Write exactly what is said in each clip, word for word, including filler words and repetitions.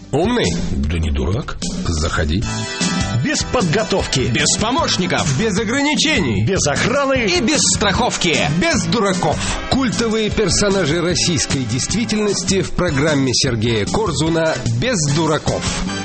Умный? Да не дурак. Заходи. Без подготовки. Без помощников. Без ограничений. Без охраны. И без страховки. Без дураков. Культовые персонажи российской действительности в программе Сергея Корзуна «Без дураков».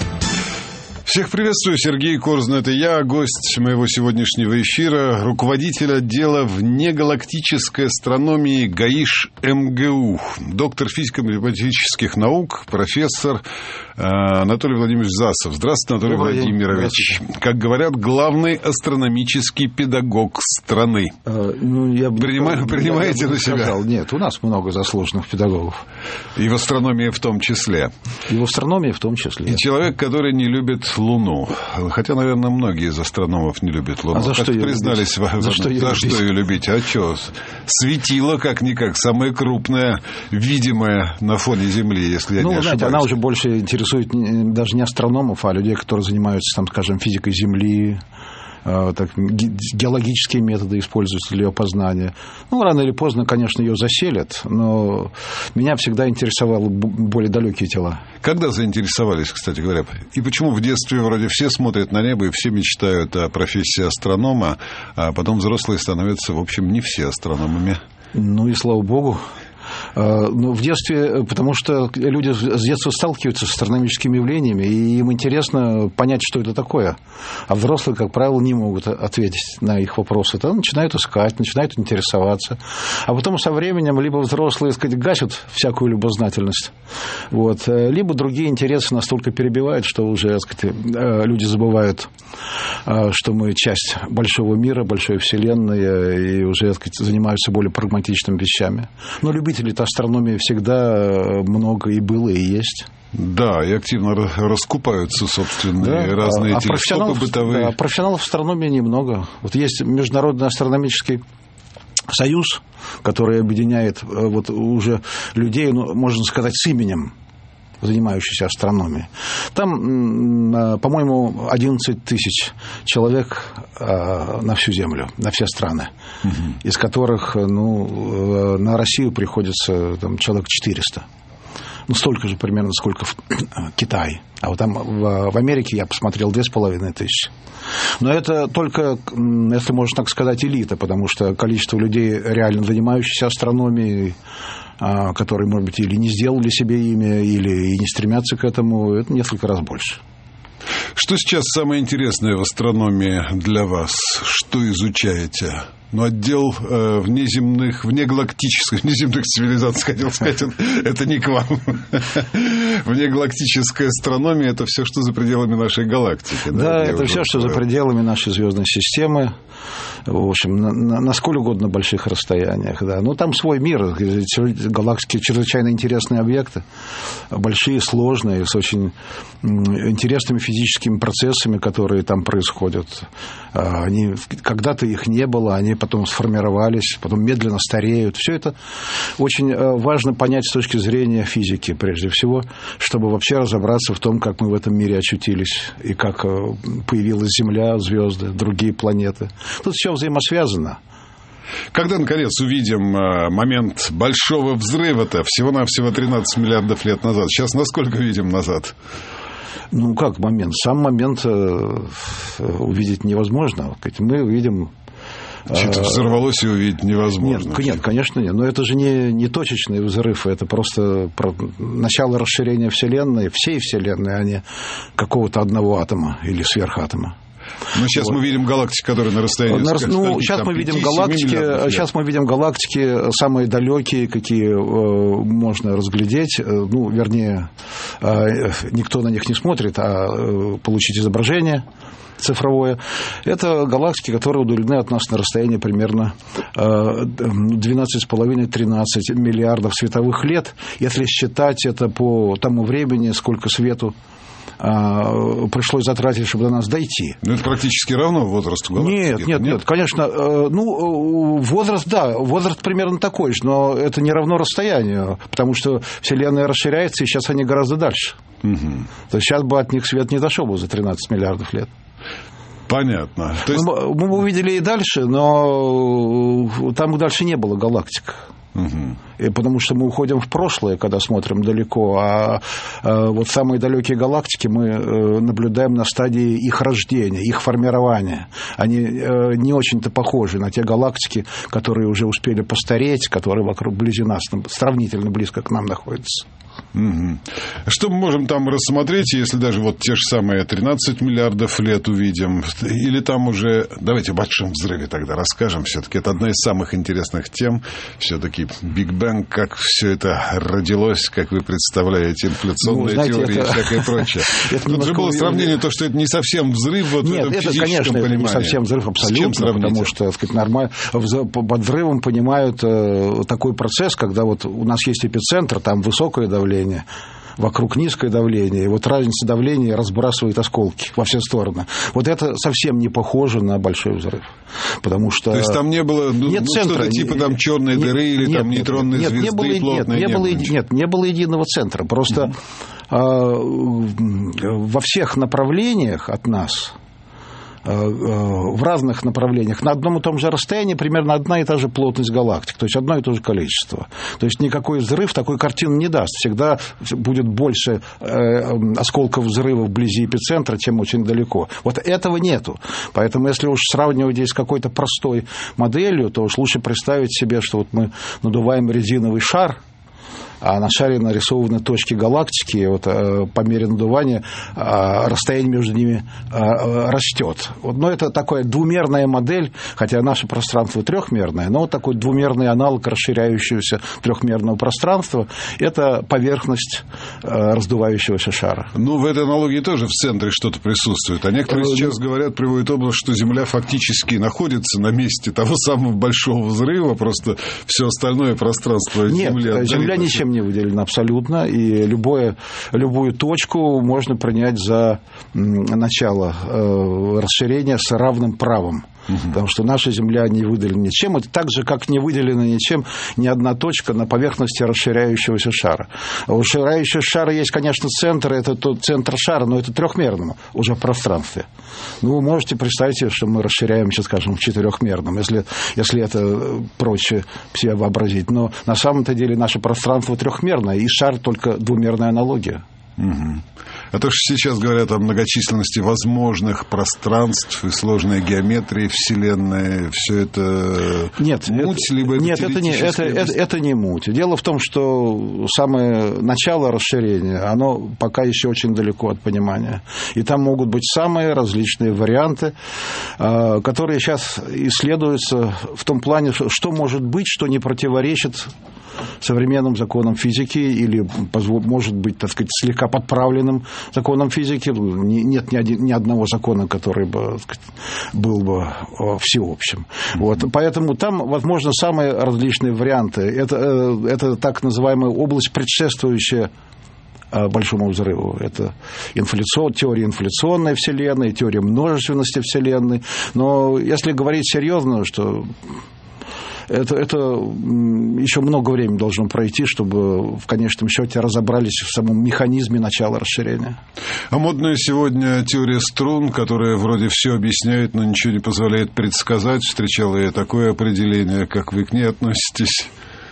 Всех приветствую, Сергей Корзун, это я, гость моего сегодняшнего эфира, руководитель отдела внегалактической астрономии ГАИШ МГУ, доктор физико-математических наук, профессор Анатолий Владимирович Засов. Здравствуйте, Анатолий Добрый Владимирович. День. Как говорят, главный астрономический педагог страны. А, ну, я Принимаю, принимаете я бы на себя? Сказал, нет, у нас много заслуженных педагогов. И в астрономии в том числе. И в астрономии в том числе. И человек, который не любит Луну. Хотя, наверное, многие из астрономов не любят Луну. А за что ее признались, любить? За что ее за любить? что ее любить? А что? Светило, как-никак, самое крупное, видимое на фоне Земли, если я ну, не ошибаюсь. знаете, она уже больше интересует даже не астрономов, а людей, которые занимаются, там, скажем, физикой Земли, так, геологические методы используются для ее познания. Ну, рано или поздно, конечно, ее заселят, но меня всегда интересовали более далекие тела. Когда заинтересовались, кстати говоря? И почему в детстве вроде все смотрят на небо и все мечтают о профессии астронома, а потом взрослые становятся, в общем, не все астрономами? Ну и слава богу. Ну, в детстве, потому что люди с детства сталкиваются с астрономическими явлениями, и им интересно понять, что это такое. А взрослые, как правило, не могут ответить на их вопросы. Тогда начинают искать, начинают интересоваться. А потом со временем либо взрослые, так сказать, гасят всякую любознательность, вот, либо другие интересы настолько перебивают, что уже, так сказать, люди забывают, что мы часть большого мира, большой вселенной, и уже, так сказать, занимаются более прагматичными вещами. Но любителей-то астрономии всегда много и было, и есть. Да, и активно раскупаются собственные да, разные а телескопы бытовые. Да, профессионалов астрономии немного. Вот есть Международный астрономический союз, который объединяет вот уже людей, ну, можно сказать, с именем, занимающихся астрономией. Там, по-моему, одиннадцать тысяч человек на всю Землю, на все страны, угу. из которых, ну, на Россию приходится там, человек четыреста. Ну, столько же примерно, сколько в Китае. А вот там в, в Америке я посмотрел две с половиной тысячи. Но это только, если можно так сказать, элита, потому что количество людей, реально занимающихся астрономией, которые, может быть, или не сделали себе имя, или и не стремятся к этому, это несколько раз больше. Что сейчас самое интересное в астрономии для вас? Что изучаете? Ну, отдел э, внеземных, внегалактических, внеземных цивилизаций, хотел сказать, это не к вам. Внегалактическая астрономия – это все, что за пределами нашей галактики. Да, это все, что за пределами нашей звездной системы. В общем, на, на, на сколь угодно больших расстояниях. Да. Но там свой мир. Галактики – чрезвычайно интересные объекты. Большие, сложные, с очень интересными физическими процессами, которые там происходят. Они, когда-то их не было, они потом сформировались, потом медленно стареют. Все это очень важно понять с точки зрения физики, прежде всего, чтобы вообще разобраться в том, как мы в этом мире очутились, и как появилась Земля, звезды, другие планеты. Тут все взаимосвязано. Когда, наконец, увидим момент большого взрыва-то, всего-навсего тринадцать миллиардов лет назад? Сейчас насколько видим назад? Ну, как момент? Сам момент увидеть невозможно. Мы видим... Что-то взорвалось и увидеть невозможно. Нет, нет, конечно, нет. Но это же не, не точечный взрыв, это просто начало расширения Вселенной, всей Вселенной, а не какого-то одного атома или сверхатома. Ну, сейчас вот. Мы видим галактики, которые на расстоянии... На, ну, сейчас мы видим галактики, сейчас мы видим галактики самые далекие, какие э, можно разглядеть. Ну, вернее, э, никто на них не смотрит, а э, получить изображение цифровое. Это галактики, которые удалены от нас на расстоянии примерно двенадцать с половиной - тринадцать миллиардов световых лет. Если считать это по тому времени, сколько свету пришлось затратить, чтобы до нас дойти. Ну, это практически равно возрасту галактики. Нет, нет, нет, нет, конечно. Ну, возраст, да, возраст примерно такой же, но это не равно расстоянию, потому что Вселенная расширяется, и сейчас они гораздо дальше. Угу. То есть сейчас бы от них свет не дошел бы за тринадцать миллиардов лет. Понятно. То есть... мы, мы увидели и дальше, но там дальше не было галактик. Угу. И потому что мы уходим в прошлое, когда смотрим далеко, а, а вот самые далекие галактики мы наблюдаем на стадии их рождения, их формирования. Они не очень-то похожи на те галактики, которые уже успели постареть, которые вокруг вблизи нас, сравнительно близко к нам находятся. Угу. Что мы можем там рассмотреть, если даже вот те же самые тринадцать миллиардов лет увидим? Или там уже... Давайте о Большом взрыве тогда расскажем. Все-таки это одна из самых интересных тем. Все-таки Биг Бэнг, как все это родилось, как вы представляете, инфляционные ну, знаете, теории это... и всякое прочее. Тут же было сравнение, то, что это не совсем взрыв вот Нет, в этом это, физическом конечно, понимании. Это не совсем взрыв абсолютно, потому что, так сказать, нормально... под взрывом понимают такой процесс, когда вот у нас есть эпицентр, там высокое давление, вокруг низкое давление, и вот разница давления разбрасывает осколки во все стороны. Вот это совсем не похоже на большой взрыв. Потому что... То есть там не было ну, нет ну, центра, что-то типа там черной дыры нет, или нет, там нейтронной нет, звезды не было, плотной? Нет, не, не, было, было нет, не было единого центра. Просто mm-hmm. э, во всех направлениях от нас, в разных направлениях, на одном и том же расстоянии примерно одна и та же плотность галактик, то есть одно и то же количество. То есть никакой взрыв такой картины не даст. Всегда будет больше осколков взрыва вблизи эпицентра, чем очень далеко. Вот этого нету. Поэтому если уж сравнивать здесь с какой-то простой моделью, то уж лучше представить себе, что вот мы надуваем резиновый шар, а на шаре нарисованы точки галактики, и вот по мере надувания расстояние между ними растет. Вот, но это такая двумерная модель, хотя наше пространство трехмерное, но вот такой двумерный аналог расширяющегося трехмерного пространства – это поверхность раздувающегося шара. Ну, в этой аналогии тоже в центре что-то присутствует. А некоторые сейчас говорят, приводят образ, что Земля фактически находится на месте того самого большого взрыва, просто все остальное пространство Нет, Земли отдалилось. Земля ничем не выделена абсолютно, и любое, любую точку можно принять за начало э, расширения с равным правом. Угу. Потому что наша Земля не выделена ничем. Это так же, как не выделена ничем ни одна точка на поверхности расширяющегося шара. У расширяющего шара есть, конечно, центр, это тот центр шара, но это трехмерным уже в пространстве. Ну, вы можете представить себе, что мы расширяемся, скажем, в четырехмерном, если, если это проще себе вообразить. Но на самом-то деле наше пространство трехмерное, и шар только двумерная аналогия. Угу. А то, что сейчас говорят о многочисленности возможных пространств и сложной геометрии Вселенной, все это нет, муть, это, либо это нет, это не, это, это, это не муть. Дело в том, что самое начало расширения, оно пока еще очень далеко от понимания. И там могут быть самые различные варианты, которые сейчас исследуются в том плане, что может быть, что не противоречит современным законам физики или, может быть, так сказать, слегка подправленным законам физики. Нет ни, один, ни одного закона, который бы, так сказать, был бы всеобщим. Вот. Поэтому там, возможно, самые различные варианты. Это, это так называемая область, предшествующая Большому взрыву. Это инфляцион, теория инфляционной Вселенной, теория множественности Вселенной. Но если говорить серьезно, что... Это, это еще много времени должно пройти, чтобы в конечном счете разобрались в самом механизме начала расширения. А модная сегодня теория струн, которая вроде все объясняет, но ничего не позволяет предсказать. Встречала я такое определение. Как вы к ней относитесь?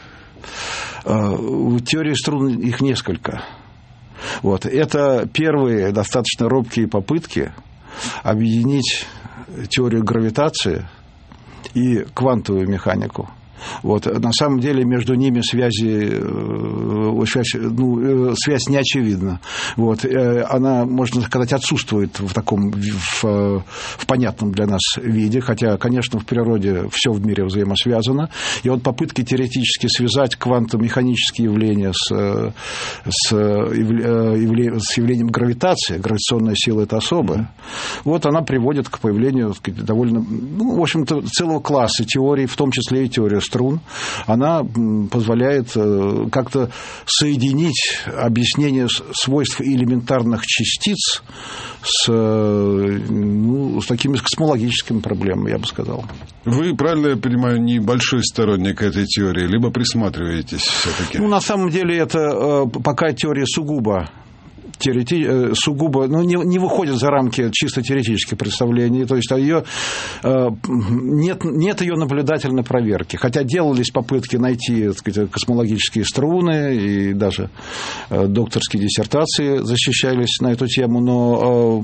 В теории струн их несколько. Вот. Это первые достаточно робкие попытки объединить теорию гравитации и квантовую механику. Вот. На самом деле между ними связи, связь, ну, связь не очевидна. Вот. Она, можно сказать, отсутствует в таком в, в понятном для нас виде, хотя, конечно, в природе все в мире взаимосвязано. И вот попытки теоретически связать квантомеханические явления с, с, явле, с явлением гравитации, гравитационная сила – это особая, вот она приводит к появлению, так сказать, довольно, ну, в общем-то, целого класса теорий, в том числе и теория струн. Она позволяет как-то соединить объяснение свойств элементарных частиц с, ну, с такими космологическими проблемами, я бы сказал. Вы, правильно я понимаю, не большой сторонник этой теории, либо присматриваетесь все-таки? Ну, на самом деле, это пока теория сугубо теорети... сугубо, ну, не, не выходит за рамки чисто теоретических представлений, то есть ее, нет, нет ее наблюдательной проверки, хотя делались попытки найти, так сказать, космологические струны, и даже докторские диссертации защищались на эту тему, но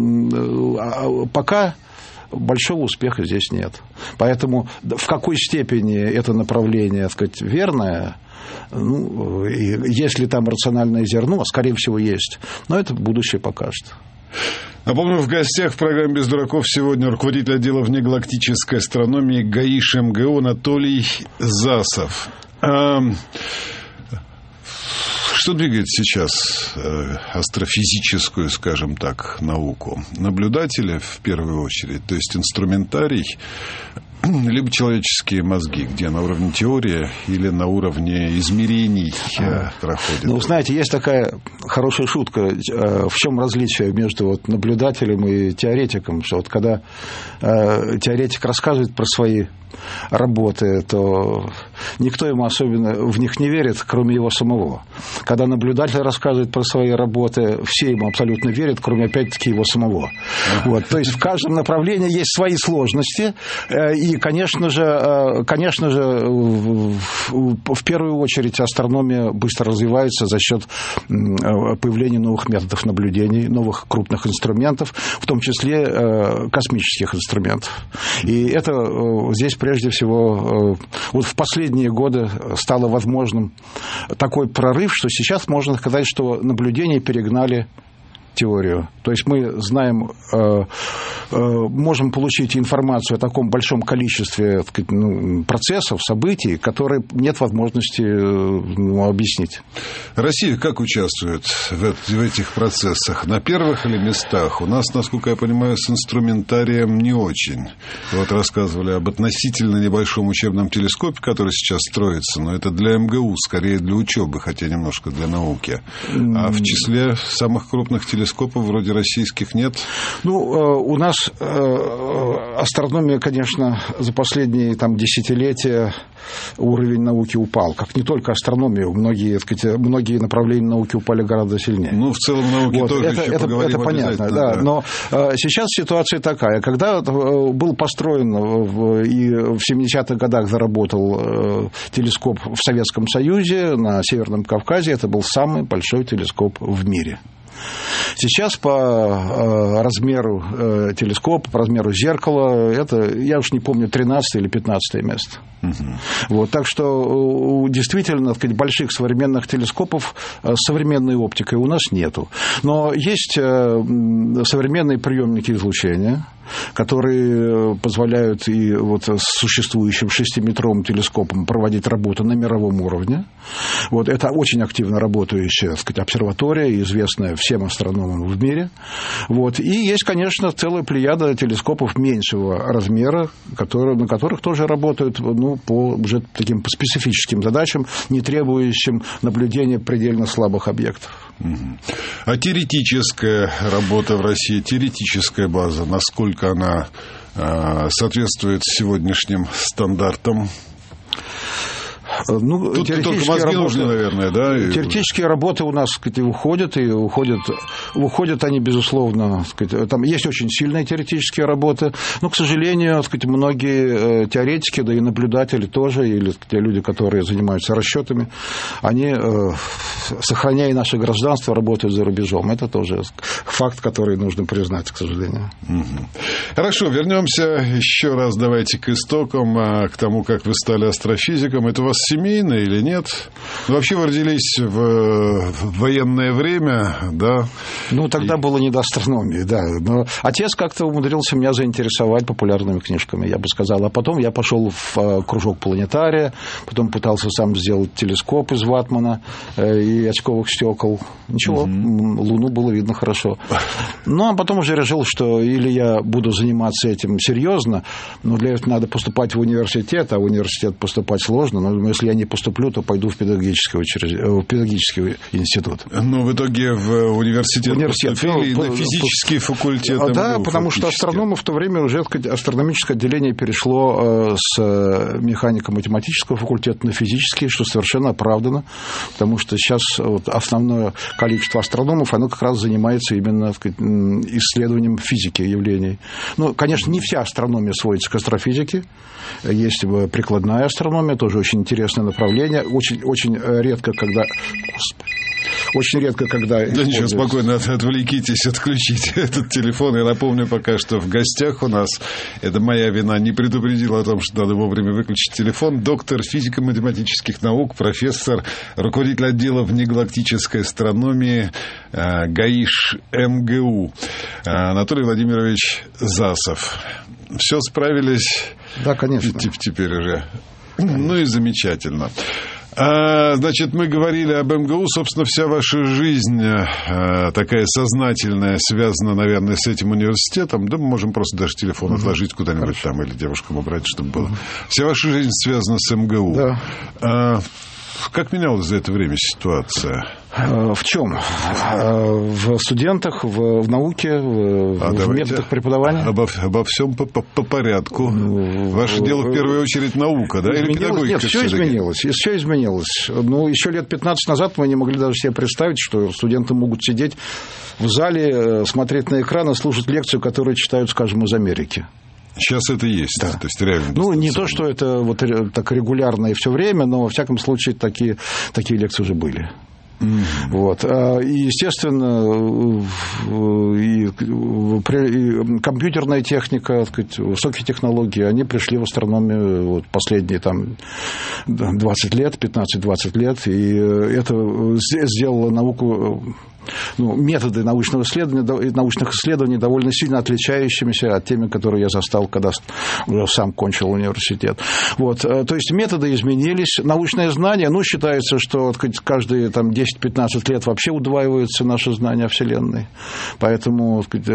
пока большого успеха здесь нет. Поэтому в какой степени это направление, так сказать, верное, ну, если там рациональное зерно, скорее всего, есть, но это будущее покажет. Напомню, в гостях в программе «Без дураков» сегодня руководитель отдела внегалактической астрономии ГАИШ МГУ Анатолий Засов. Что двигает сейчас астрофизическую, скажем так, науку? Наблюдатели, в первую очередь, то есть инструментарий, либо человеческие мозги, где на уровне теории или на уровне измерений проходит? Ну, знаете, есть такая хорошая шутка, в чем различие между вот наблюдателем и теоретиком, что вот когда теоретик рассказывает про свои работы, то никто ему особенно в них не верит, кроме его самого. Когда наблюдатель рассказывает про свои работы, все ему абсолютно верят, кроме, опять-таки, его самого. Вот. То есть в каждом направлении есть свои сложности, и, конечно же, конечно же, в первую очередь астрономия быстро развивается за счет появления новых методов наблюдений, новых крупных инструментов, в том числе космических инструментов. И это здесь прежде всего, вот в последние годы стало возможным такой прорыв, что сейчас можно сказать, что наблюдения перегнали теорию. То есть мы знаем, можем получить информацию о таком большом количестве, так сказать, ну, процессов, событий, которые нет возможности, ну, объяснить. Россия как участвует в, в этих процессах? На первых или местах? У нас, насколько я понимаю, с инструментарием не очень. Вот рассказывали об относительно небольшом учебном телескопе, который сейчас строится, но это для МГУ, скорее для учебы, хотя немножко для науки. А в числе самых крупных телескопов Телескопов вроде российских нет? Ну, у нас астрономия, конечно, за последние там, десятилетия уровень науки упал. Как не только астрономия, многие, так сказать, многие направления науки упали гораздо сильнее. Ну, в целом науке вот, тоже это, еще это, поговорим это понятно, да. да. Но сейчас ситуация такая. Когда был построен и в семидесятых годах заработал телескоп в Советском Союзе, на Северном Кавказе, это был самый большой телескоп в мире. Сейчас по размеру телескопа, по размеру зеркала, это, я уж не помню, тринадцатое или пятнадцатое место. Угу. Вот, так что действительно, так сказать, больших современных телескопов с современной оптикой у нас нету. Но есть современные приемники излучения, которые позволяют и вот с существующим шестиметровым телескопом проводить работу на мировом уровне. Вот, это очень активно работающая, так сказать, обсерватория, известная всем астрономам в мире. Вот, и есть, конечно, целая плеяда телескопов меньшего размера, которые, на которых тоже работают, ну, по уже таким по специфическим задачам, не требующим наблюдения предельно слабых объектов. А теоретическая работа в России, теоретическая база, насколько она э, соответствует сегодняшним стандартам? Ну, тут только мозги работы, нужны, наверное, да? Теоретические работы у нас, так сказать, уходят, и уходят, уходят они, безусловно, так сказать, там есть очень сильные теоретические работы, но, к сожалению, так сказать, многие теоретики, да и наблюдатели тоже, или те люди, которые занимаются расчетами, они, сохраняя наше гражданство, работают за рубежом. Это тоже факт, который нужно признать, к сожалению. Хорошо, вернемся еще раз, давайте к истокам, к тому, как вы стали астрофизиком. Это у вас семейно или нет? Ну, вообще вы родились в, в военное время, да? Ну, тогда и... было не до астрономии, да. Но отец как-то умудрился меня заинтересовать популярными книжками, я бы сказал. А потом я пошел в кружок планетария, потом пытался сам сделать телескоп из ватмана и очковых стекол. Ничего, угу. Луну было видно хорошо. Ну, а потом уже решил, что или я буду заниматься этим серьезно, но для этого надо поступать в университет, а в университет поступать сложно, но если я не поступлю, то пойду в педагогический, учреж... в педагогический институт. Но в итоге в университет, университет поступили по... на физический факультет эм гэ у. Да, потому что астрономы в то время уже астрономическое отделение перешло с механико-математического факультета на физический, что совершенно оправдано, потому что сейчас вот основное количество астрономов, оно как раз занимается именно, так сказать, исследованием физики явлений. Ну, конечно, не вся астрономия сводится к астрофизике. Есть прикладная астрономия, тоже очень интересное направление. Очень, очень редко, когда... Господи. Очень редко, когда... Да ничего, спокойно, отвлекитесь, отключите этот телефон. Я напомню пока, что в гостях у нас, это моя вина, не предупредила о том, что надо вовремя выключить телефон, доктор физико-математических наук, профессор, руководитель отдела внегалактической астрономии ГАИШ эм гэ у Анатолий Владимирович Засов. Все справились? Да, конечно. Теперь уже. Ну и замечательно. А, значит, мы говорили об эм гэ у. Собственно, вся ваша жизнь а, такая сознательная, связана, наверное, с этим университетом. Да мы можем просто даже телефон uh-huh. отложить куда-нибудь Хорошо. Там или девушкам убрать, чтобы было. Uh-huh. Вся ваша жизнь связана с эм гэ у. Да. А, как менялась за это время ситуация? В чем? В студентах, в, в науке, в, а в методах преподавания? Обо, обо всем по, по, по порядку. Ваше дело в первую очередь наука, да? Или педагогика? Нет, все изменилось. Все изменилось. Ну, еще лет пятнадцать назад мы не могли даже себе представить, что студенты могут сидеть в зале, смотреть на экран и слушать лекцию, которую читают, скажем, из Америки. Сейчас это есть, да. То есть реально. Ну, не то, что это вот так регулярно и все время, но, во всяком случае, такие, такие лекции уже были. Mm-hmm. Вот. И, естественно, и, и компьютерная техника, так сказать, высокие технологии, они пришли в астрономию вот, последние там, двадцать лет, пятнадцать-двадцать лет, и это сделало науку... Ну, методы научного исследования, научных исследований довольно сильно отличающимися от теми, которые я застал, когда уже сам кончил университет. Вот. То есть методы изменились, научное знание, ну, считается, что каждые там, десять-пятнадцать лет вообще удваиваются наши знания о Вселенной. Поэтому сказать,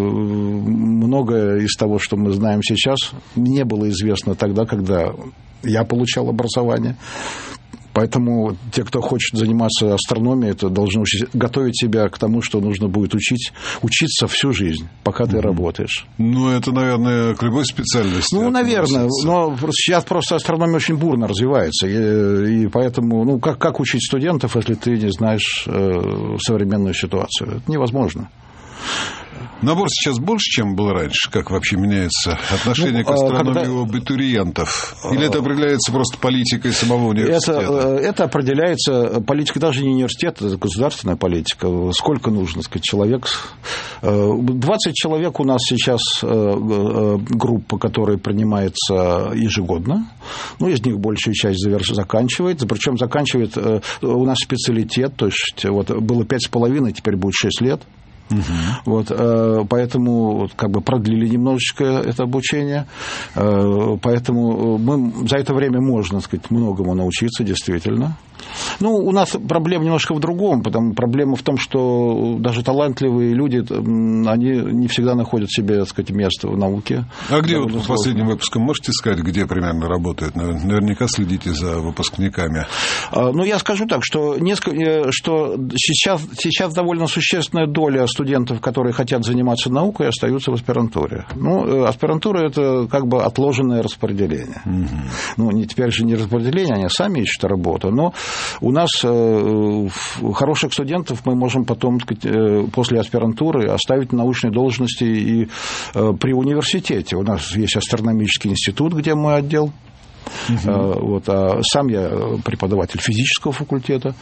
многое из того, что мы знаем сейчас, не было известно тогда, когда я получал образование. Поэтому те, кто хочет заниматься астрономией, это должны готовить себя к тому, что нужно будет учить, учиться всю жизнь, пока ты mm-hmm. работаешь. Ну, это, наверное, к любой специальности. Ну, наверное, но сейчас просто астрономия очень бурно развивается, и, и поэтому, ну, как, как учить студентов, если ты не знаешь э, современную ситуацию? Это невозможно. Набор сейчас больше, чем был раньше? Как вообще меняется отношение ну, к астрономии когда... у абитуриентов? Или это определяется просто политикой самого университета? Это, это определяется политикой даже не университета, это государственная политика. Сколько нужно, так сказать, человек? двадцать человек у нас сейчас группа, которая принимается ежегодно. Ну, из них большая часть заверш... заканчивает. Причем заканчивает у нас специалитет. То есть вот, было пять с половиной, теперь будет шесть лет. Угу. Вот, поэтому как бы продлили немножечко это обучение, поэтому мы, за это время можно, так сказать, многому научиться действительно. Ну, у нас проблема немножко в другом, потому проблема в том, что даже талантливые люди, они не всегда находят себе, так сказать, место в науке. А где вот по последним выпускам можете сказать, где примерно работают? Наверняка следите за выпускниками. Ну, я скажу так, что, несколько, что сейчас, сейчас довольно существенная доля студентов, которые хотят заниматься наукой, остаются в аспирантуре. Ну, аспирантура – это как бы отложенное распределение. Угу. Ну, не, теперь же не распределение, они сами ищут работу, но у нас хороших студентов мы можем потом, так сказать, после аспирантуры оставить на научной должности и при университете. У нас есть астрономический институт, где мой отдел. Uh-huh. Вот, а сам я преподаватель физического факультета.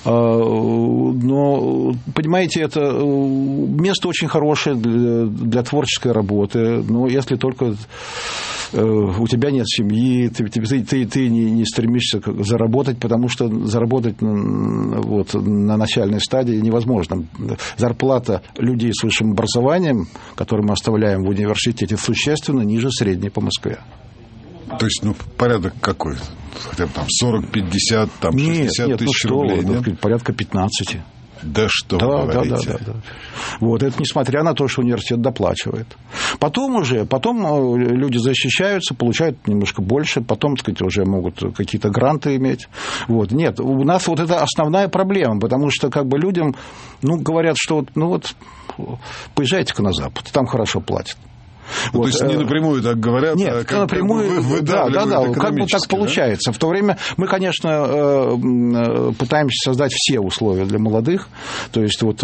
Но, понимаете, это место очень хорошее для, для творческой работы. Но если только у тебя нет семьи, ты, ты, ты, ты не, не стремишься заработать, потому что заработать вот, на начальной стадии невозможно. Зарплата людей с высшим образованием, которые мы оставляем в университете, существенно ниже средней по Москве. То есть, ну, порядок какой? Хотя бы там сорок-пятьдесят, там шестьдесят нет, тысяч ну, рублей, что, нет? Ну, порядка пятнадцать. Да что да, вы говорите. Да, да, да, да. Вот, это несмотря на то, что университет доплачивает. Потом уже, потом люди защищаются, получают немножко больше, потом, так сказать, уже могут какие-то гранты иметь. Вот. Нет, у нас вот это основная проблема, потому что как бы людям, ну, говорят, что ну вот, поезжайте-ка на Запад, там хорошо платят. Ну, вот. То есть не напрямую так говорят, нет, а как, напрямую, как бы да, да, да, как бы так получается. Да? В то время мы, конечно, пытаемся создать все условия для молодых, то есть вот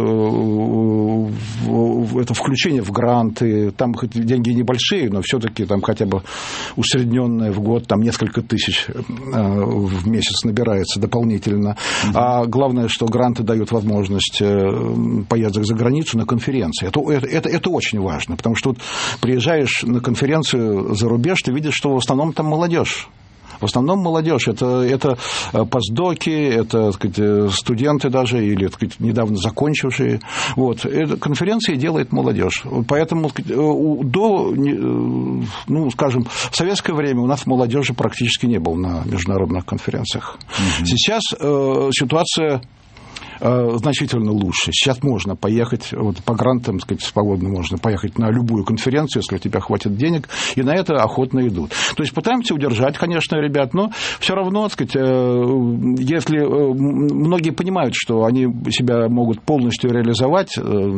это включение в гранты, там хоть деньги небольшие, но все-таки там хотя бы усредненное в год, там несколько тысяч в месяц набирается дополнительно. Угу. А главное, что гранты дают возможность поездок за границу на конференции. Это, это, это, это очень важно, потому что вот приезжаешь на конференцию за рубеж, ты видишь, что в основном там молодежь. В основном молодежь. Это, это постдоки, это, так сказать, студенты даже, или, так сказать, недавно закончившие. Вот. Эта конференция делает молодежь. Поэтому до, ну, скажем, в советское время у нас молодежи практически не было на международных конференциях. Mm-hmm. Сейчас э, ситуация значительно лучше. Сейчас можно поехать, вот по грантам, так сказать, свободно можно поехать на любую конференцию, если у тебя хватит денег, и на это охотно идут. То есть пытаемся удержать, конечно, ребят, но все равно, так сказать, если многие понимают, что они себя могут полностью реализовать,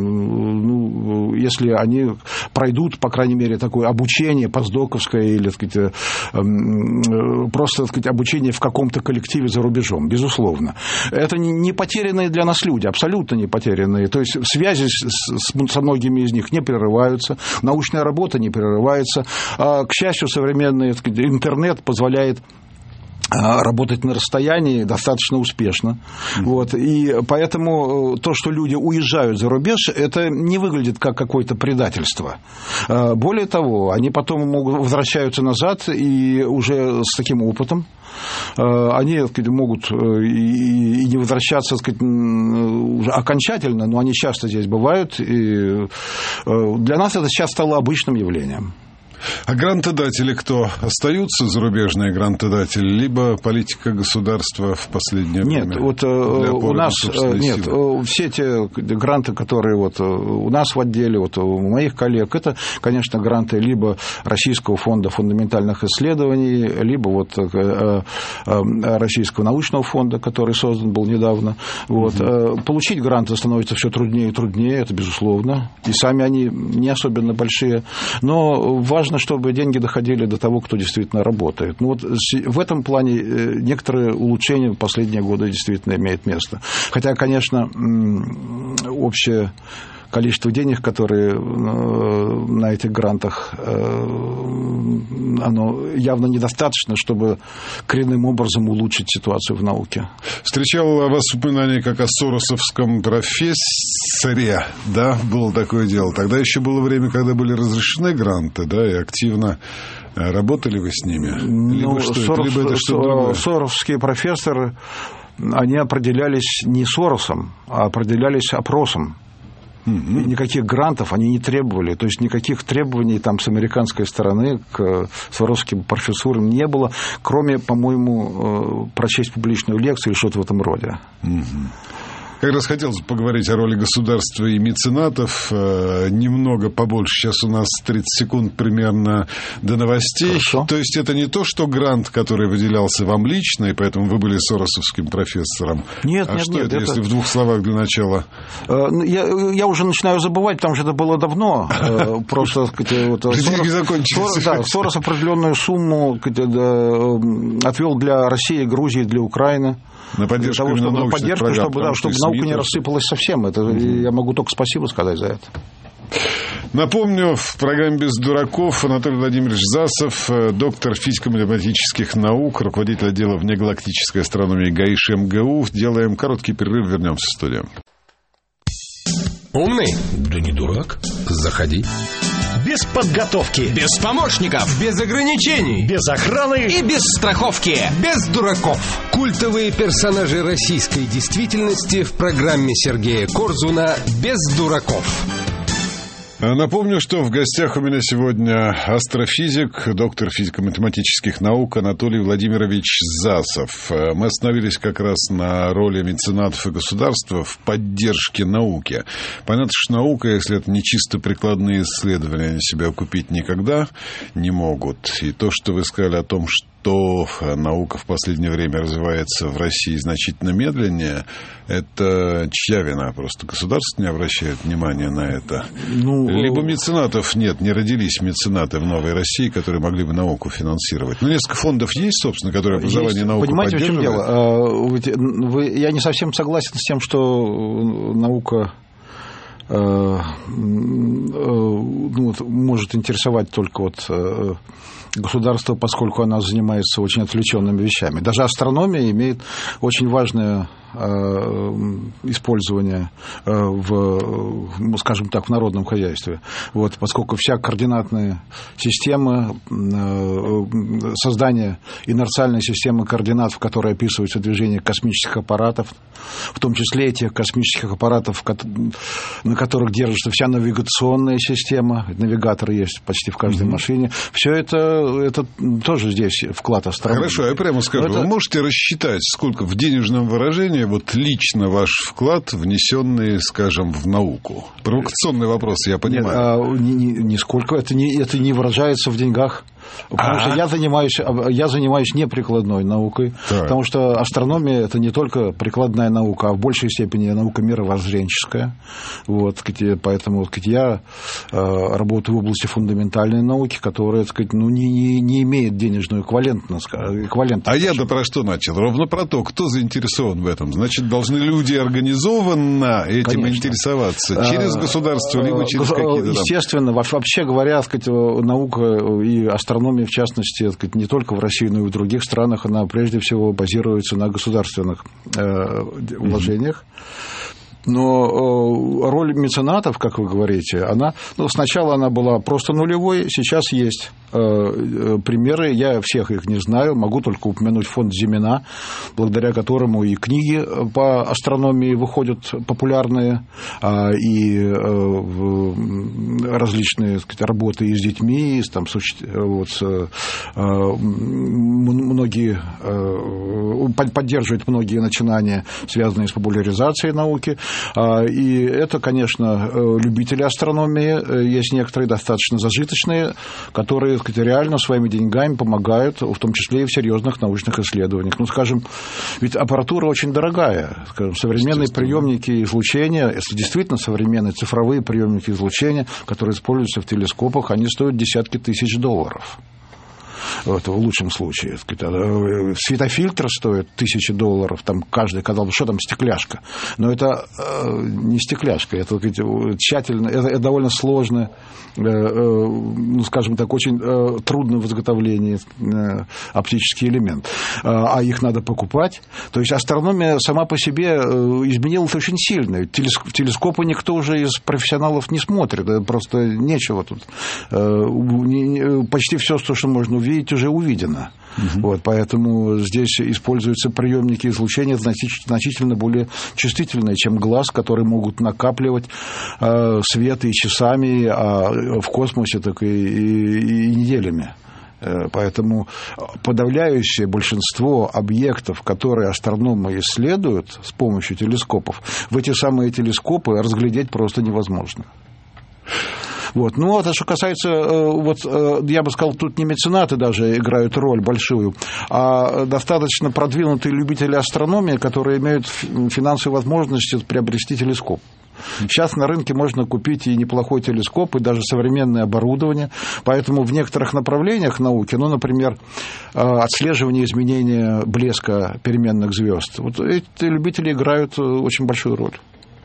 ну, если они пройдут, по крайней мере, такое обучение постдоковское или, так сказать, просто, так сказать, обучение в каком-то коллективе за рубежом, безусловно. Это не потерянные для нас люди, абсолютно не потерянные. То есть связи с, с, со многими из них не прерываются, научная работа не прерывается. А, к счастью, современный, так сказать, интернет позволяет работать на расстоянии достаточно успешно. Mm-hmm. Вот. И поэтому то, что люди уезжают за рубеж, это не выглядит как какое-то предательство. Более того, они потом могут, возвращаются назад и уже с таким опытом. Они, так сказать, могут и не возвращаться, так сказать, уже окончательно, но они часто здесь бывают. И для нас это сейчас стало обычным явлением. А грантодатели кто? Остаются зарубежные грантодатели, либо политика государства в последнее нет, время? Вот у нас нет, силы? Все те гранты, которые вот у нас в отделе, вот у моих коллег, это, конечно, гранты либо Российского фонда фундаментальных исследований, либо вот Российского научного фонда, который создан был недавно. Вот. Угу. Получить гранты становится все труднее и труднее, это безусловно. И сами они не особенно большие. Но важно, чтобы деньги доходили до того, кто действительно работает. Ну, вот в этом плане некоторые улучшения в последние годы действительно имеют место. Хотя, конечно, общее количество денег, которые на этих грантах, оно явно недостаточно, чтобы коренным образом улучшить ситуацию в науке. Встречал вас упоминание как о соросовском профессоре, да, было такое дело. Тогда еще было время, когда были разрешены гранты, да, и активно работали вы с ними? Ну, либо что, Сорос, либо это что другое? Соросовские профессоры, они определялись не Соросом, а определялись опросом. Mm-hmm. Никаких грантов они не требовали, то есть никаких требований там с американской стороны к соросовским профессурам не было, кроме, по-моему, прочесть публичную лекцию или что-то в этом роде. Mm-hmm. Как раз хотелось бы поговорить о роли государства и меценатов. Немного побольше. Сейчас у нас тридцать секунд примерно до новостей. Хорошо. То есть это не то, что грант, который выделялся вам лично, и поэтому вы были соросовским профессором. Нет, а нет, что нет, это, это, если в двух словах для начала? Я, я уже начинаю забывать, потому что это было давно. Просто, деньги закончились. Да, Сорос определенную сумму отвел для России, Грузии, для Украины. На поддержку, того, чтобы, на поддержку программ, чтобы, да, чтобы наука не рассыпалась совсем. Это, mm-hmm. Я могу только спасибо сказать за это. Напомню, в программе «Без дураков» Анатолий Владимирович Засов, доктор физико-математических наук, руководитель отдела внегалактической астрономии ГАИШ МГУ. Делаем короткий перерыв, вернемся в студию. Умный? Да не дурак. Заходи. Без подготовки. Без помощников. Без ограничений. Без охраны. И без страховки. Без дураков. Культовые персонажи российской действительности в программе Сергея Корзуна «Без дураков». Напомню, что в гостях у меня сегодня астрофизик, доктор физико-математических наук Анатолий Владимирович Засов. Мы остановились как раз на роли меценатов и государства в поддержке науки. Понятно, что наука, если это не чисто прикладные исследования, они себя окупить никогда не могут. И то, что вы сказали о том, что то наука в последнее время развивается в России значительно медленнее, это чья вина? Просто государство не обращает внимания на это? Ну, либо меценатов нет, не родились меценаты в Новой России, которые могли бы науку финансировать. Ну, несколько фондов есть, собственно, которые образование и науку понимаете, поддерживают. Понимаете, в чем дело? Вы, я не совсем согласен с тем, что наука ну, вот, может интересовать только вот государство, поскольку она занимается очень отвлеченными вещами. Даже астрономия имеет очень важное использование в, скажем так, в народном хозяйстве. Вот, поскольку вся координатная система, создание инерциальной системы координат, в которой описывается движение космических аппаратов, в том числе этих космических аппаратов, на которых держится вся навигационная система, навигаторы есть почти в каждой mm-hmm. машине, все это, это тоже здесь вклад астрономии. Хорошо, я прямо скажу, это... вы можете рассчитать, сколько в денежном выражении вот лично ваш вклад, внесенный, скажем, в науку? Провокационный вопрос, я понимаю. Нет, а, ни, ни, нисколько, это не, это не выражается в деньгах. Потому А-а-а. что я занимаюсь, я занимаюсь не прикладной наукой, так. потому что астрономия – это не только прикладная наука, а в большей степени наука мировоззренческая. Вот, поэтому я работаю в области фундаментальной науки, которая, так сказать, ну, не, не, не имеет денежную эквивалентность. А я-то про что начал? Ровно про то, кто заинтересован в этом. Значит, должны люди организованно этим Конечно. интересоваться через государство, либо через какие-то... Естественно, вообще говоря, так сказать, наука и астрономия, Астрономия, в частности, не только в России, но и в других странах, она прежде всего базируется на государственных вложениях. Но роль меценатов, как вы говорите, она, ну, сначала она была просто нулевой, сейчас есть примеры, я всех их не знаю, могу только упомянуть фонд Зимина, благодаря которому и книги по астрономии выходят популярные, и различные, так сказать, работы и с детьми, и там, вот, многие поддерживают многие начинания, связанные с популяризацией науки. И это, конечно, любители астрономии, есть некоторые достаточно зажиточные, которые, так сказать, реально своими деньгами помогают, в том числе и в серьезных научных исследованиях. Ну, скажем, ведь аппаратура очень дорогая. Скажем, современные приемники излучения, если действительно современные цифровые приемники излучения, которые используются в телескопах, они стоят десятки тысяч долларов. Вот, в лучшем случае. Светофильтр стоит тысячи долларов, там каждый, казалось бы, что там стекляшка. Но это э, не стекляшка, это, сказать, тщательно, это, это довольно сложно, э, э, ну, скажем так, очень э, трудно в изготовлении э, оптический элемент. Э, а их надо покупать. То есть астрономия сама по себе э, изменилась очень сильно. Телеск, телескопы никто уже из профессионалов не смотрит. Просто нечего тут. Э, не, почти все, что можно увидеть, уже увидено. Угу. Вот, поэтому здесь используются приемники излучения значительно более чувствительные, чем глаз, которые могут накапливать э, свет и часами, а в космосе так и, и, и неделями. Поэтому подавляющее большинство объектов, которые астрономы исследуют с помощью телескопов, в эти самые телескопы разглядеть просто невозможно. Вот. Ну, а что касается, вот, я бы сказал, тут не меценаты даже играют роль большую, а достаточно продвинутые любители астрономии, которые имеют финансовые возможности приобрести телескоп. Сейчас на рынке можно купить и неплохой телескоп, и даже современное оборудование. Поэтому в некоторых направлениях науки, ну, например, отслеживание изменения блеска переменных звезд, вот эти любители играют очень большую роль.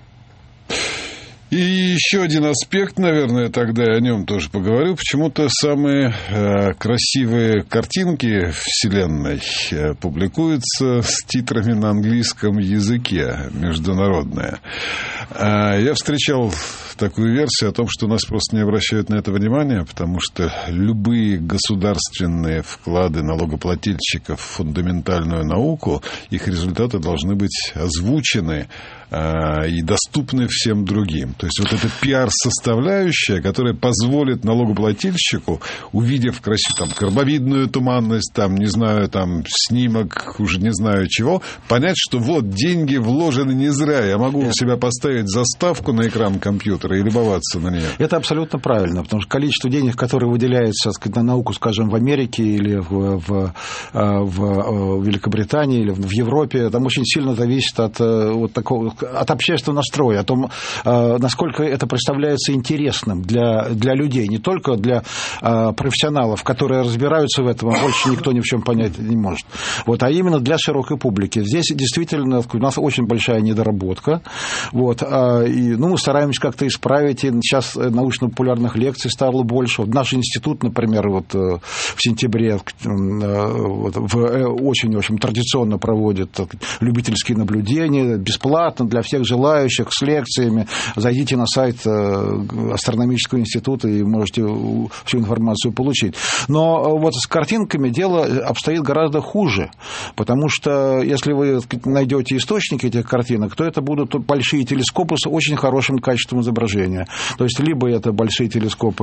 И еще один аспект, наверное, тогда я о нем тоже поговорю. Почему-то самые э, красивые картинки Вселенной э, публикуются с титрами на английском языке, международные. Э, я встречал такую версию о том, что у нас просто не обращают на это внимания, потому что любые государственные вклады налогоплательщиков в фундаментальную науку, их результаты должны быть озвучены и доступны всем другим. То есть вот эта пиар-составляющая, которая позволит налогоплательщику, увидев красивую там карбовидную туманность, там, не знаю, там, снимок, уже не знаю чего, понять, что вот деньги вложены не зря, я могу у себя поставить заставку на экран компьютера и любоваться на нее. Это абсолютно правильно, потому что количество денег, которые выделяется, так сказать, на науку, скажем, в Америке или в, в, в Великобритании или в Европе, там очень сильно зависит от, вот такого, от общественного настроя, о том, насколько это представляется интересным для, для людей, не только для профессионалов, которые разбираются в этом, а больше никто ни в чем понять не может, вот, а именно для широкой публики. Здесь действительно у нас очень большая недоработка, вот, и, ну, мы стараемся как-то исправить, и сейчас научно-популярных лекций стало больше. Вот наш институт, например, вот в сентябре вот, в, очень, в общем, традиционно проводит любительские наблюдения, бесплатно для всех желающих, с лекциями. Зайдите на сайт астрономического института и можете всю информацию получить. Но вот с картинками дело обстоит гораздо хуже, потому что если вы найдете источники этих картинок, то это будут большие телескопы с очень хорошим качеством изображения. То есть либо это большие телескопы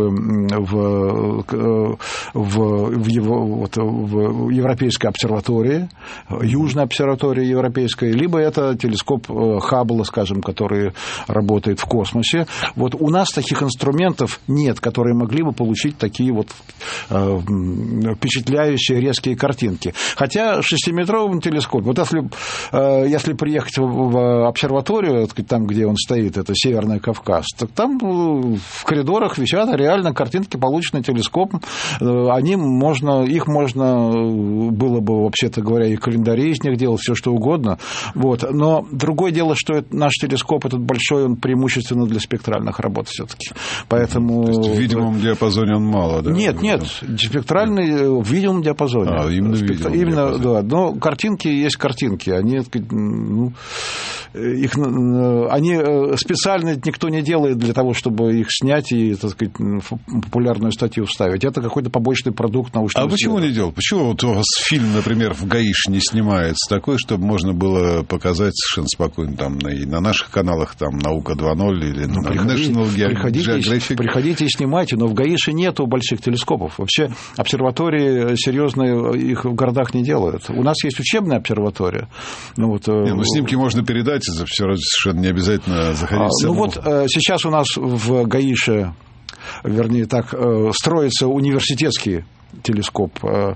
в, в, в, его, вот, в Европейской обсерватории, Южной обсерватории европейской, либо это телескоп Хаббла, скажем, который работает в космосе. Вот у нас таких инструментов нет, которые могли бы получить такие вот э, впечатляющие резкие картинки. Хотя шестиметровым телескопом, вот если, э, если приехать в, в обсерваторию, там, где он стоит, это Северный Кавказ, так там в коридорах висят реально картинки, полученные телескопом. Они можно, их можно было бы, вообще-то говоря, и календари из них делать, все что угодно. Вот. Но другое дело, что наш телескоп этот большой, он преимущественно для спектральных работ все-таки. Поэтому... То есть в видимом диапазоне он мало, да? Нет, нет, спектральный в видимом диапазоне. А, именно в видимом именно, да. Но картинки есть картинки. Они, ну, их, они специально никто не делает для того, чтобы их снять и, так сказать, популярную статью вставить. Это какой-то побочный продукт научного. А почему не делать? Почему вот у вас фильм, например, в ГАИШ не снимается такой, чтобы можно было показать совершенно спокойно там на, и на наших каналах, там «Наука два ноль» или ну, на приходи, National приходите, Geographic? Приходите и снимайте, но в ГАИШе нету больших телескопов. Вообще обсерватории серьезные их в городах не делают. У нас есть учебная обсерватория. Ну, вот, не, ну, снимки можно передать, это все совершенно не обязательно заходить в Ну вот сейчас у нас в ГАИШе, вернее так, строится университетский телескоп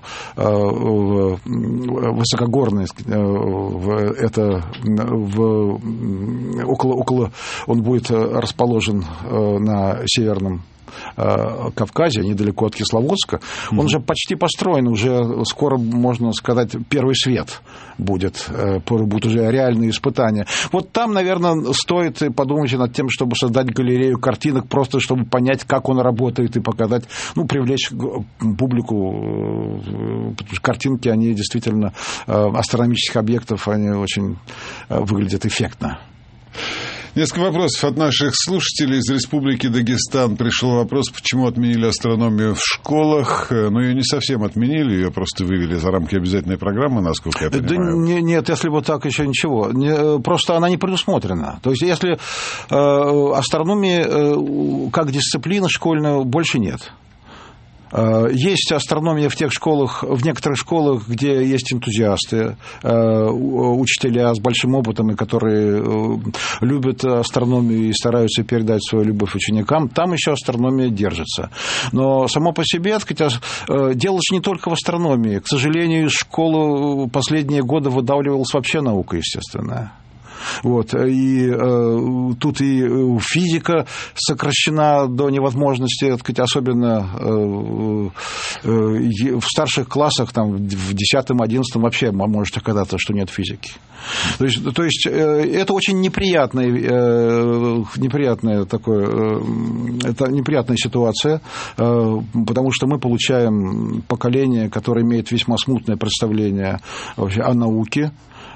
высокогорный, это в, около, около, он будет расположен на северном Кавказе, недалеко от Кисловодска. Mm-hmm. Он же почти построен, уже скоро, можно сказать, первый свет будет, будут уже реальные испытания. Вот там, наверное, стоит подумать над тем, чтобы создать галерею картинок, просто чтобы понять, как он работает, и показать, ну, привлечь публику. Картинки, они действительно, астрономических объектов, они очень выглядят эффектно. Несколько вопросов от наших слушателей из Республики Дагестан. Пришел вопрос, почему отменили астрономию в школах. Ну, ее не совсем отменили, ее просто вывели за рамки обязательной программы, насколько я понимаю. Да не, нет, если бы так, еще ничего. Не, просто она не предусмотрена. То есть, если э, астрономии э, как дисциплина школьная больше нет. Есть астрономия в тех школах, в некоторых школах, где есть энтузиасты, учителя с большим опытом, и которые любят астрономию и стараются передать свою любовь ученикам. Там еще астрономия держится. Но само по себе, так сказать, дело же не только в астрономии. К сожалению, из школы последние годы выдавливалась вообще наука естественная. Вот, и э, тут и физика сокращена до невозможности, так сказать, особенно э, э, в старших классах, там, в десятом-одиннадцатом вообще может оказаться, что нет физики. То есть, то есть э, это очень неприятная, э, неприятная, такое, э, это неприятная ситуация, э, потому что мы получаем поколение, которое имеет весьма смутное представление вообще о науке.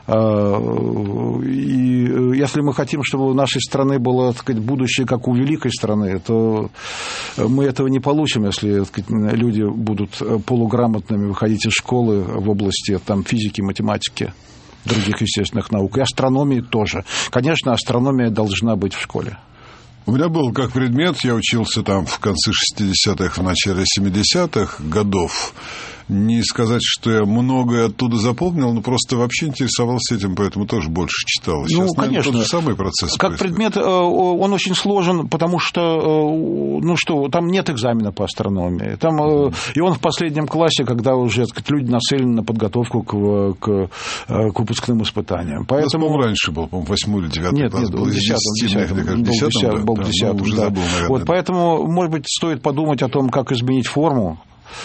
И если мы хотим, чтобы у нашей страны было, так сказать, будущее, как у великой страны, то мы этого не получим, если, так сказать, люди будут полуграмотными выходить из школы в области там, физики, математики. других естественных наук, и астрономии тоже. Конечно, астрономия должна быть в школе. У меня был как предмет, я учился там в конце шестидесятых, в начале семидесятых годов. Не сказать, что я многое оттуда запомнил, но просто вообще интересовался этим, поэтому тоже больше читал. Сейчас, ну, конечно. Наверное, тот же самый процесс как происходит. Предмет, он очень сложен, потому что, ну что, там нет экзамена по астрономии. Там, и он в последнем классе, когда уже, так сказать, люди нацелены на подготовку к, к, к выпускным испытаниям. Поэтому... У нас, по-моему, раньше был, по-моему, восьмой или девятый нет, класс. Нет, был в десятом. Был в десятом, уже да. забыл, наверное. Вот, поэтому, может быть, стоит подумать о том, как изменить форму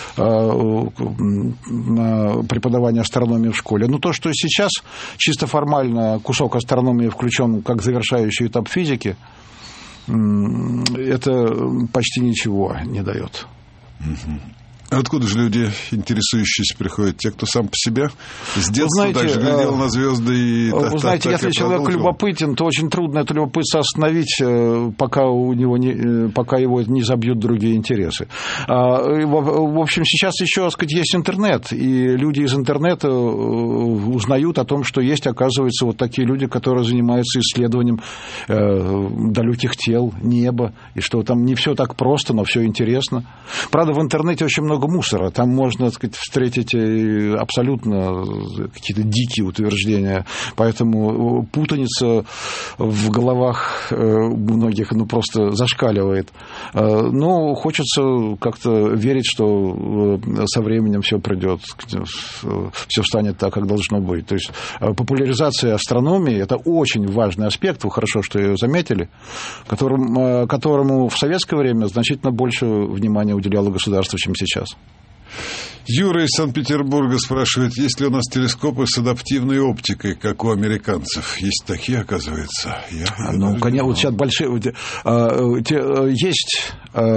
преподавания астрономии в школе. Но то, что сейчас чисто формально кусок астрономии включен как завершающий этап физики, это почти ничего не дает. Откуда же люди, интересующиеся, приходят? Те, кто сам по себе с детства знаете, так же глядел на звезды и Вы так, знаете, так, если так человек продолжил? любопытен, то очень трудно это любопытство остановить, пока, у него не, пока его не забьют другие интересы. В общем, сейчас еще, так сказать, есть интернет, и люди из интернета узнают о том, что есть, оказывается, вот такие люди, которые занимаются исследованием далеких тел, неба, и что там не все так просто, но все интересно. Правда, в интернете очень много мусора. Там можно, так сказать, встретить абсолютно какие-то дикие утверждения. Поэтому путаница в головах многих ну, просто зашкаливает. Но хочется как-то верить, что со временем все придет, все станет так, как должно быть. То есть популяризация астрономии – это очень важный аспект, вы хорошо, что ее заметили, которым, которому в советское время значительно больше внимания уделяло государство, чем сейчас. Юра из Санкт-Петербурга спрашивает, есть ли у нас телескопы с адаптивной оптикой, как у американцев. Есть такие, оказывается. Я, я ну, конечно, вот сейчас большие... Есть...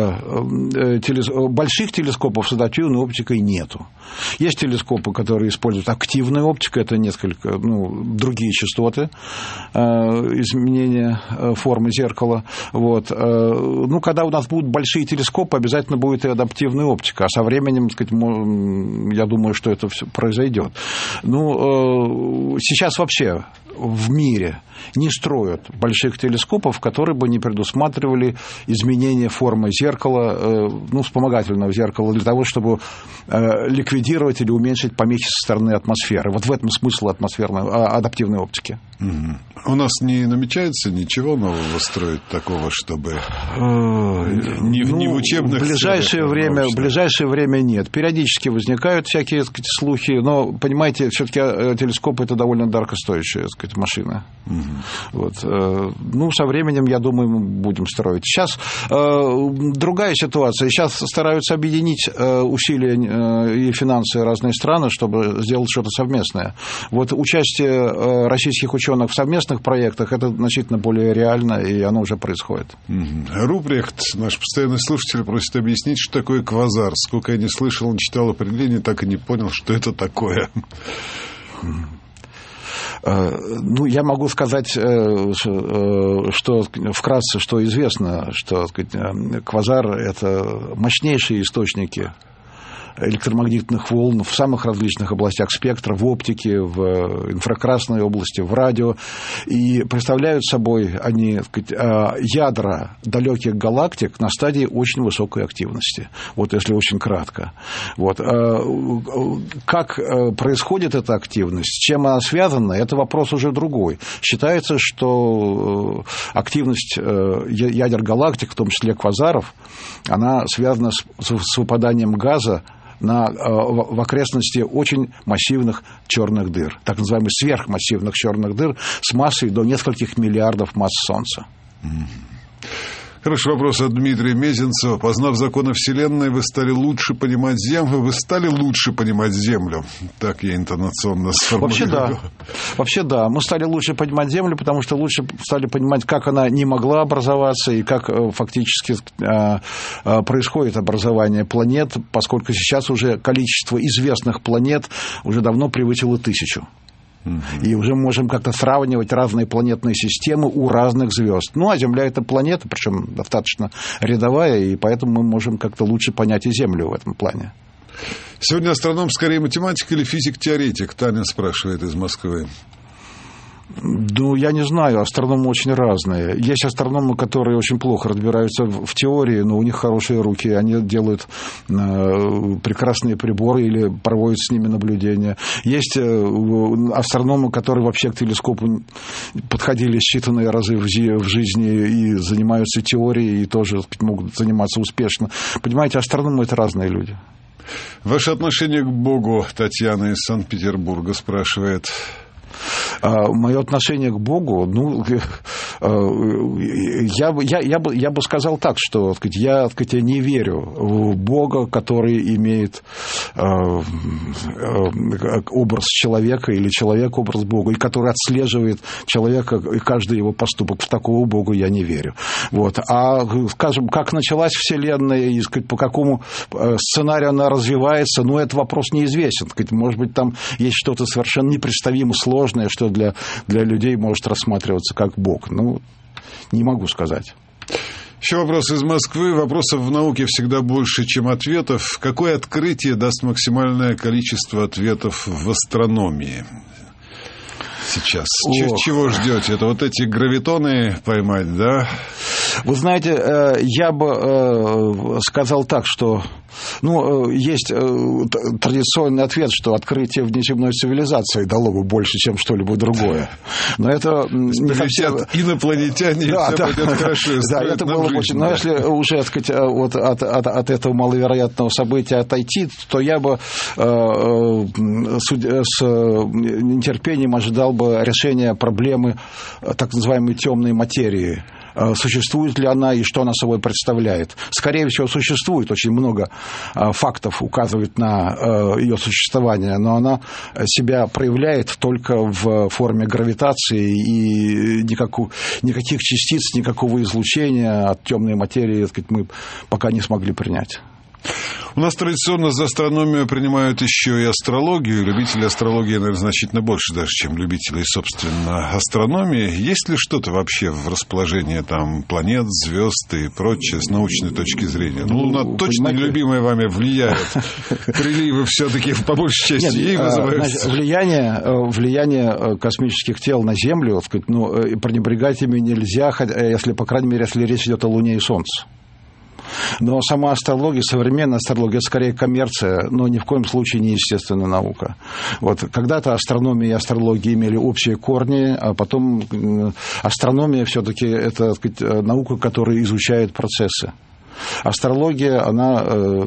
Больших телескопов с адаптивной оптикой нету. Есть телескопы, которые используют активную оптику, это несколько, ну, другие частоты изменения формы зеркала. Вот. Ну, когда у нас будут большие телескопы, обязательно будет и адаптивная оптика, а со временем, так сказать, я думаю, что это все произойдет. Ну, сейчас вообще в мире не строят больших телескопов, которые бы не предусматривали изменение формы зеркала, ну, вспомогательного зеркала, для того, чтобы ликвидировать или уменьшить помехи со стороны атмосферы. Вот в этом смысл атмосферной, адаптивной оптики. У нас не намечается ничего нового строить такого, чтобы не, ну, не в учебных в ближайшее целях, время, в ближайшее время нет. Периодически возникают всякие, так сказать, слухи, но, понимаете, все-таки телескоп – это довольно дорогостоящая, так сказать, машина. Угу. Вот. Ну, со временем, я думаю, мы будем строить. Сейчас другая ситуация. Сейчас стараются объединить усилия и финансы разные страны, чтобы сделать что-то совместное. Вот участие российских ученых в совместных проектах – это значительно более реально, и оно уже происходит. Угу. Рупрехт, наш постоянный слушатель, просит объяснить, что такое квазар. Сколько я не слышал, он читал определение, так и не понял, что это такое. Ну, я могу сказать, что вкратце, что известно, что, так сказать, квазар – это мощнейшие источники электромагнитных волн в самых различных областях спектра, в оптике, в инфракрасной области, в радио. И представляют собой они, так сказать, ядра далеких галактик на стадии очень высокой активности. Вот если очень кратко. Вот. Как происходит эта активность, с чем она связана, это вопрос уже другой. Считается, что активность ядер галактик, в том числе квазаров, она связана с выпаданием газа на, в окрестности очень массивных черных дыр, так называемых сверхмассивных черных дыр с массой до нескольких миллиардов масс Солнца. Хороший вопрос от Дмитрия Мезенцева. Познав законы Вселенной, вы стали лучше понимать Землю. Вы стали лучше понимать Землю. Так я интонационно сформулировал. Вообще да. Вообще да. Мы стали лучше понимать Землю, потому что лучше стали понимать, как она не могла образоваться и как фактически происходит образование планет, поскольку сейчас уже количество известных планет уже давно превысило тысячу. И уже можем как-то сравнивать разные планетные системы у разных звезд. Ну, а Земля – это планета, причем достаточно рядовая, и поэтому мы можем как-то лучше понять и Землю в этом плане. Сегодня астроном скорее математик или физик-теоретик? Таня спрашивает из Москвы. Ну, я не знаю, астрономы очень разные. Есть астрономы, которые очень плохо разбираются в теории, но у них хорошие руки, они делают э, прекрасные приборы или проводят с ними наблюдения. Есть э, астрономы, которые вообще к телескопу подходили считанные разы в, зи- в жизни и занимаются теорией, и тоже могут заниматься успешно. Понимаете, астрономы – это разные люди. Ваше отношение к Богу, Татьяна из Санкт-Петербурга спрашивает. Мое отношение к Богу, ну, я, я, я, бы, я бы сказал так, что, так сказать, я, так сказать, не верю в Бога, который имеет э, образ человека или человек образ Бога, и который отслеживает человека и каждый его поступок. В такого Бога я не верю. Вот. А, скажем, как началась Вселенная, и, сказать, по какому сценарию она развивается, ну, это вопрос неизвестен. Так сказать, может быть, там есть что-то совершенно непредставимо сложное, что для, для людей может рассматриваться как Бог. Ну, не могу сказать. Еще вопрос из Москвы. Вопросов в науке всегда больше, чем ответов. Какое открытие даст максимальное количество ответов в астрономии сейчас? Ч- чего ждете? Это вот эти гравитоны поймать, да? Вы знаете, я бы сказал так, что ну, есть традиционный ответ, что открытие внеземной цивилизации дало бы больше, чем что-либо другое. Но это не совсем... Инопланетяне, да, все да, пойдет хорошо. Да, это было бы очень... Но если уже, так сказать, вот от, от, от этого маловероятного события отойти, то я бы э, с, с нетерпением ожидал бы решения проблемы так называемой темной материи. Существует ли она и что она собой представляет. Скорее всего, существует. Очень много фактов указывает на ее существование, но она себя проявляет только в форме гравитации, и никакого, никаких частиц, никакого излучения от темной материи, так сказать, мы пока не смогли принять. У нас традиционно за астрономию принимают еще и астрологию. Любителей астрологии, наверное, значительно больше даже, чем любителей, собственно, астрономии. Есть ли что-то вообще в расположении там планет, звезд и прочее с научной точки зрения? Ну, Луна ну, точно понимаете... нелюбимая вами влияет. Приливы все-таки по большей части ей вызываются. Влияние, влияние космических тел на Землю, сказать, ну, пренебрегать ими нельзя, если, по крайней мере, если речь идет о Луне и Солнце. Но сама астрология, современная астрология, это скорее коммерция, но ни в коем случае не естественная наука. Вот. Когда-то астрономия и астрология имели общие корни, а потом астрономия все-таки это, так сказать, наука, которая изучает процессы. Астрология, она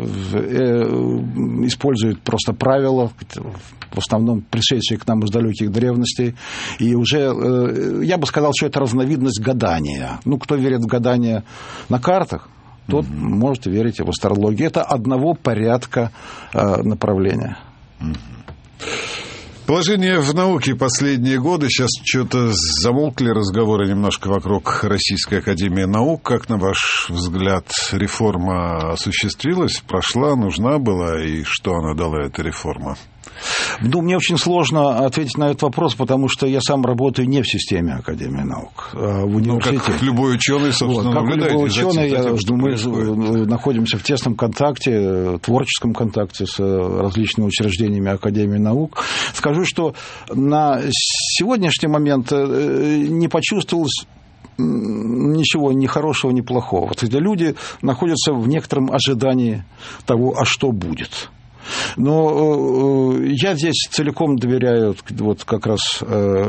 использует просто правила, в основном пришедшие к нам из далеких древностей, и уже, я бы сказал, что это разновидность гадания. Ну, кто верит в гадание на картах, тот mm-hmm. может верить в астрологию. Это одного порядка э, направления. Mm-hmm. Положение в науке последние годы. Сейчас что-то замолкли разговоры немножко вокруг Российской академии наук. Как, на ваш взгляд, реформа осуществилась, прошла, нужна была, и что она дала, эта реформа? Ну, мне очень сложно ответить на этот вопрос, потому что я сам работаю не в системе Академии наук, а в университете. Ну, как любой ученый, собственно, вот, как любой ученый, я, мы происходит. находимся в тесном контакте, творческом контакте с различными учреждениями Академии наук. Скажу, что на сегодняшний момент не почувствовалось ничего ни хорошего, ни плохого. Вот эти люди находятся в некотором ожидании того, а что будет. Но э, я здесь целиком доверяю вот как раз э,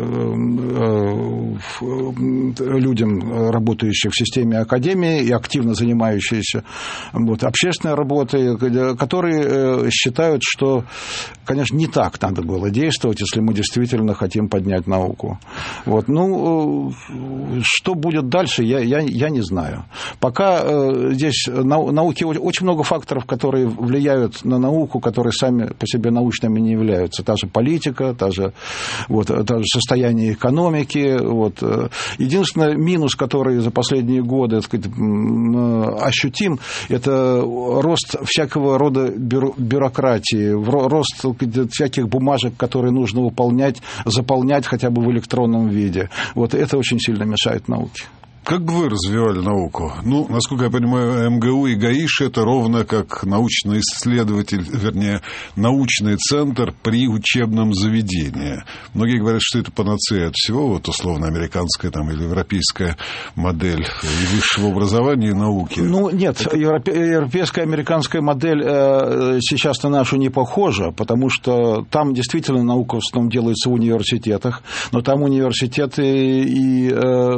э, людям, работающим в системе академии и активно занимающимся вот, общественной работой, которые считают, что, конечно, не так надо было действовать, если мы действительно хотим поднять науку. Вот. Ну, э, что будет дальше, я, я, я не знаю. Пока э, здесь нау- науки очень много факторов, которые влияют на науку, которые сами по себе научными не являются. Та же политика, та же, вот, та же состояние экономики. Вот. Единственный минус, который за последние годы, так сказать, ощутим, это рост всякого рода бюро- бюрократии, рост, так сказать, всяких бумажек, которые нужно выполнять, заполнять хотя бы в электронном виде. Вот это очень сильно мешает науке. Как бы вы развивали науку? Ну, насколько я понимаю, МГУ и ГАИШ – это ровно как научный исследователь, вернее, научный центр при учебном заведении. Многие говорят, что это панацея от всего, вот условно американская там, или европейская модель и высшего образования и науки. Ну, нет, это... европейская, американская модель э, сейчас на нашу не похожа, потому что там действительно наука в основном делается в университетах, но там университеты и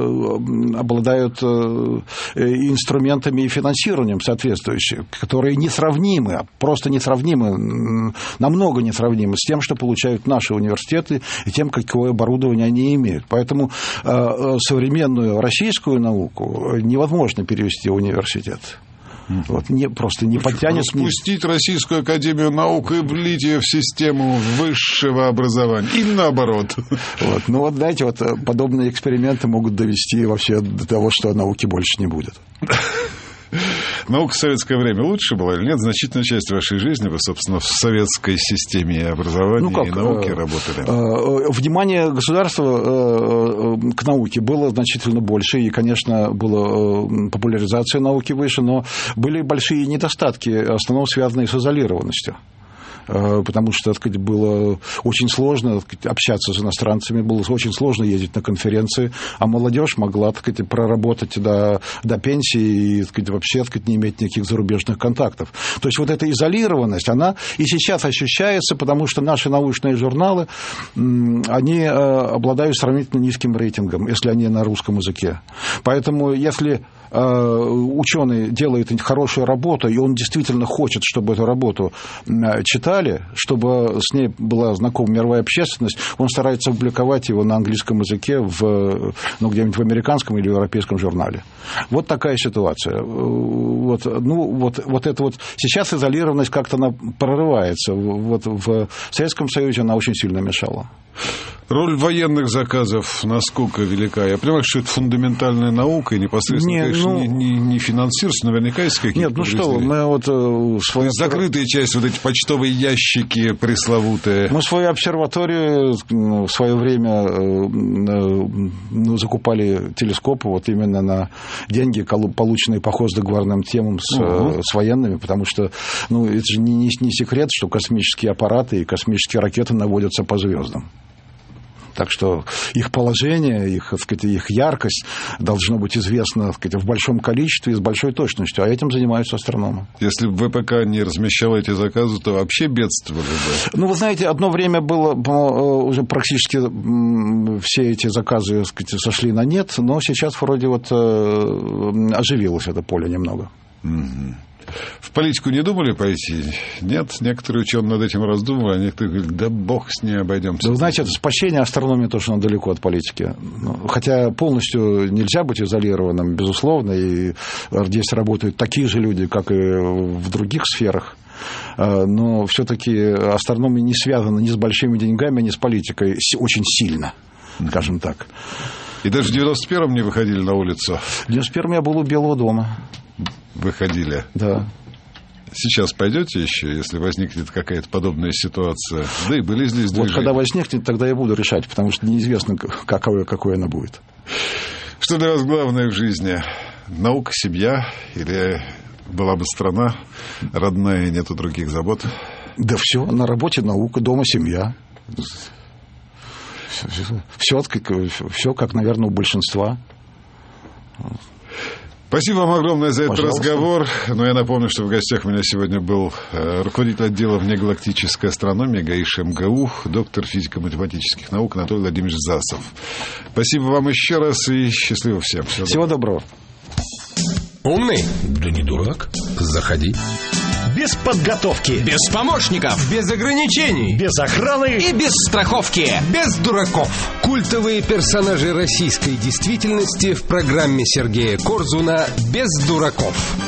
э, обладают инструментами и финансированием соответствующим, которые несравнимы, просто несравнимы, намного несравнимы с тем, что получают наши университеты и тем, какое оборудование они имеют. Поэтому современную российскую науку невозможно перевести в университет. Вот, не, просто не подтянет. Спустить Российскую академию наук и влить ее в систему высшего образования. Или наоборот. Вот, ну вот, знаете, вот подобные эксперименты могут довести вообще до того, что науки больше не будет. Наука в советское время лучше была или нет? Значительная часть вашей жизни вы, собственно, в советской системе образования ну, как, и науки работали. Внимание государства к науке было значительно больше, и, конечно, была популяризация науки выше, но были большие недостатки, в основном связанные с изолированностью. Потому что, так сказать, было очень сложно, так сказать, общаться с иностранцами, было очень сложно ездить на конференции, а молодежь могла, так сказать, проработать до, до пенсии и, так сказать, вообще, так сказать, не иметь никаких зарубежных контактов. То есть вот эта изолированность, она и сейчас ощущается, потому что наши научные журналы, они обладают сравнительно низким рейтингом, если они на русском языке. Поэтому если ученый делает хорошую работу, и он действительно хочет, чтобы эту работу читали, чтобы с ней была знакома мировая общественность, он старается публиковать его на английском языке в, ну, где-нибудь в американском или европейском журнале. Вот такая ситуация. Вот, ну, вот, вот это вот сейчас изолированность как-то она прорывается. Вот в Советском Союзе она очень сильно мешала. Роль военных заказов насколько велика? Я понимаю, что это фундаментальная наука, и непосредственно, не, конечно, ну, не, не, не финансируется, наверняка есть какие-то... Нет, ну что, мы вот... Свою... Закрытая часть, вот эти почтовые ящики пресловутые. Мы свою обсерваторию в свое время ну, закупали телескопы вот именно на деньги, полученные по хоздоговорным темам с, угу. с военными, потому что ну, это же не, не, не секрет, что космические аппараты и космические ракеты наводятся по звездам. Так что их положение, их, так сказать, их яркость должно быть известно, так сказать, в большом количестве и с большой точностью, а этим занимаются астрономы. Если бы ВПК не размещал эти заказы, то вообще бедствовали бы. Ну, вы знаете, одно время было, уже практически все эти заказы, так сказать, сошли на нет, но сейчас вроде вот оживилось это поле немного. Mm-hmm. В политику не думали пойти? Нет? Некоторые ученые над этим раздумывали, а некоторые говорят, да бог с ней, обойдемся. Да, вы знаете, это спасение астрономии тоже далеко от политики. Хотя полностью нельзя быть изолированным, безусловно, и здесь работают такие же люди, как и в других сферах. Но все-таки астрономия не связана ни с большими деньгами, ни с политикой очень сильно, скажем так. И даже в девяносто первом не выходили на улицу? В девяносто первом я был у Белого дома. Выходили? Да. Сейчас пойдете еще, если возникнет какая-то подобная ситуация? Да и были здесь движения. Вот когда возникнет, тогда я буду решать, потому что неизвестно, какое, какое она будет. Что для вас главное в жизни? Наука, семья или была бы страна родная и нету других забот? Да все, на работе наука, дома семья. Все, все как, наверное, у большинства. Спасибо вам огромное за этот Пожалуйста. разговор. Но я напомню, что в гостях у меня сегодня был руководитель отдела внегалактической астрономии ГАИШ МГУ, доктор физико-математических наук Анатолий Владимирович Засов. Спасибо вам еще раз и счастливо всем. Всего, Всего доброго. Умный? Да не дурак. Заходи. Без подготовки. Без помощников. Без ограничений. Без охраны. И без страховки. Без дураков. Культовые персонажи российской действительности в программе Сергея Корзуна «Без дураков».